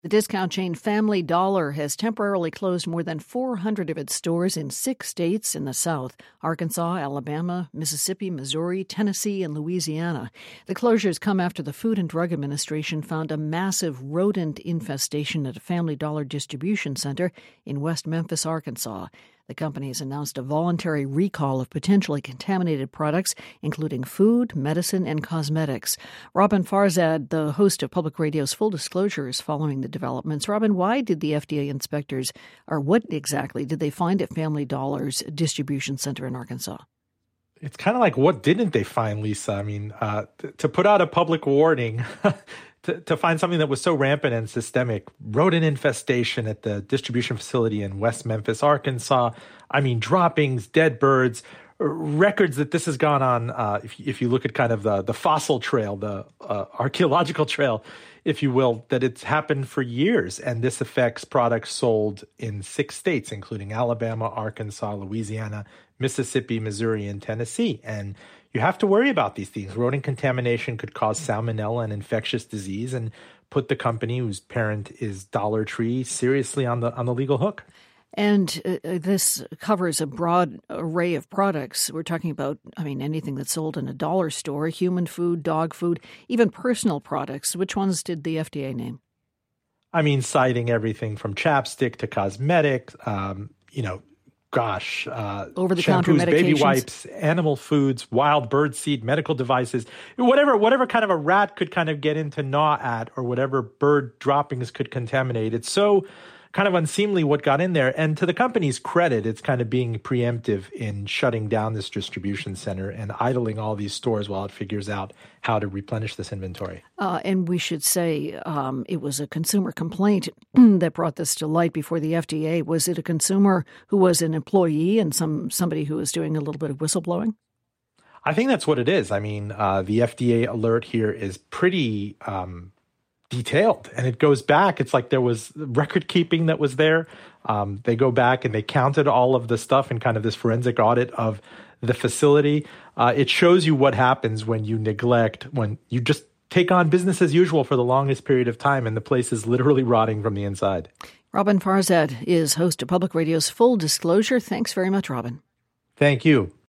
The discount chain Family Dollar has temporarily closed more than 400 of its stores in 6 states in the South: Arkansas, Alabama, Mississippi, Missouri, Tennessee, and Louisiana. The closures come after the Food and Drug Administration found a massive rodent infestation at a Family Dollar distribution center in West Memphis, Arkansas. The company has announced a voluntary recall of potentially contaminated products, including food, medicine, and cosmetics. Robin Farzad, the host of Public Radio's Full Disclosure, is following the developments. Robin, why did the FDA inspectors, or what exactly did they find at Family Dollar's distribution center in Arkansas? It's kind of like, what didn't they find, Lisa? I mean, to put out a public warning to find something that was so rampant and systemic, rodent infestation at the distribution facility in West Memphis, Arkansas. I mean, droppings, dead birds, records that this has gone on. If you look at kind of the fossil trail, the archaeological trail, if you will, that it's happened for years. And this affects products sold in 6 states, including Alabama, Arkansas, Louisiana, Mississippi, Missouri, and Tennessee. And you have to worry about these things. Rodent contamination could cause salmonella and infectious disease and put the company whose parent is Dollar Tree seriously on the legal hook. And this covers a broad array of products. We're talking about, anything that's sold in a dollar store, human food, dog food, even personal products. Which ones did the FDA name? Citing everything from chapstick to cosmetics, over-the-counter shampoos, medications, baby wipes, animal foods, wild bird seed, medical devices, whatever kind of a rat could kind of get into gnaw at, or whatever bird droppings could contaminate. It's so kind of unseemly what got in there. And to the company's credit, it's kind of being preemptive in shutting down this distribution center and idling all these stores while it figures out how to replenish this inventory. And we should say it was a consumer complaint that brought this to light before the FDA. Was it a consumer who was an employee and somebody who was doing a little bit of whistleblowing? I think that's what it is. The FDA alert here is pretty detailed, and it goes back. It's like there was record keeping that was there. They go back and they counted all of the stuff in kind of this forensic audit of the facility. It shows you what happens when you neglect, when you just take on business as usual for the longest period of time, and the place is literally rotting from the inside. Robin Farzad is host of Public Radio's Full Disclosure. Thanks very much, Robin. Thank you.